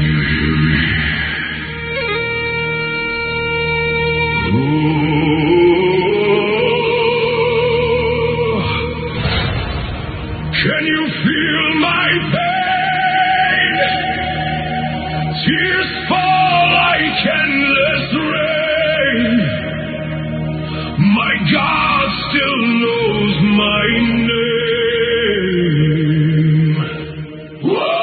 Can you feel my pain? Tears fall like endless rain. My God still knows my name. Whoa!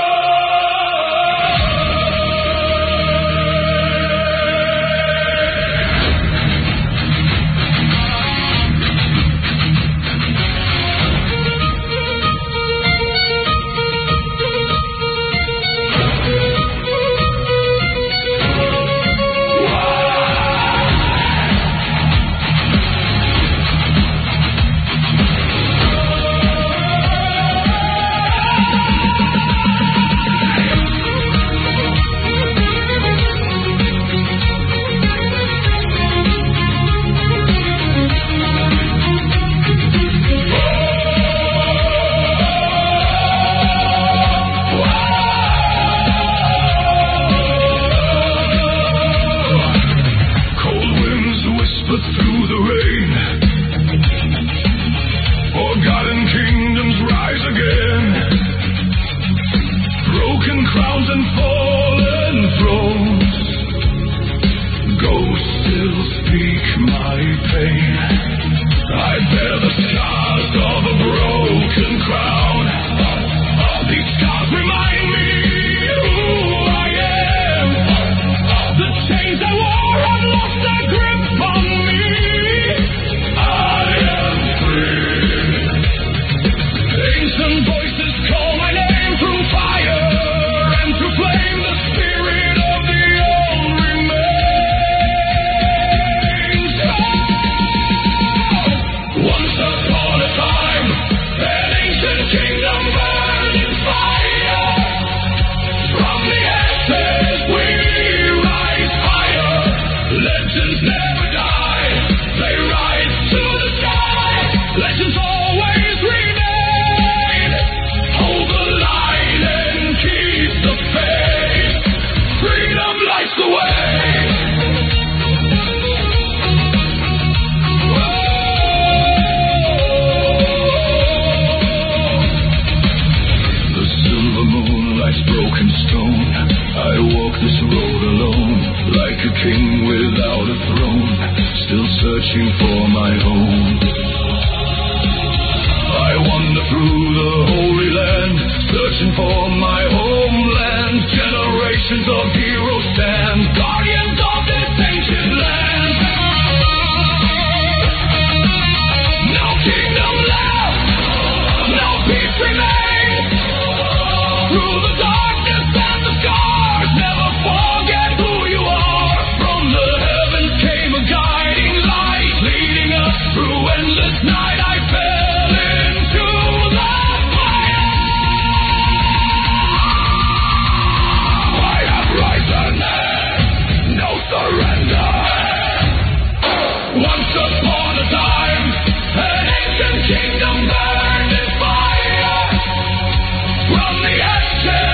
Through the rain, forgotten kingdoms rise again, broken crowns and fallen thrones, ghosts still speak my pain. I bear the scars of a broken crown. These scars remind me who I am. The chains I wore have lost their grip on me. Ancient voices call my name through fire and through flame. The spirit of the old remains. Once upon a time, an ancient kingdom burned in fire. From the ashes we rise higher. Legends never die, they rise to the sky. Legends always remain. Hold the line and keep the faith. Freedom lights the way. The silver moon lights broken stone. I walk this road alone, like a king without a throne, still searching for my home. I wander through the Holy Land, searching for my homeland. Generations of heroes stand, guardians of this ancient land. No kingdom left, no peace remains. Through the darkness and the scars, never forget who you are. From the heavens came a guiding light, leading us through endless night. I fell into the fire. I have risen, no surrender. Once upon a time, an ancient kingdom burned in fire. From the ashes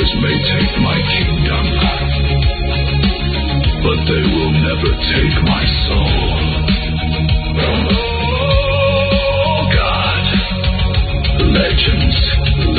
Others may take my kingdom, but they will never take my soul. Oh God, legends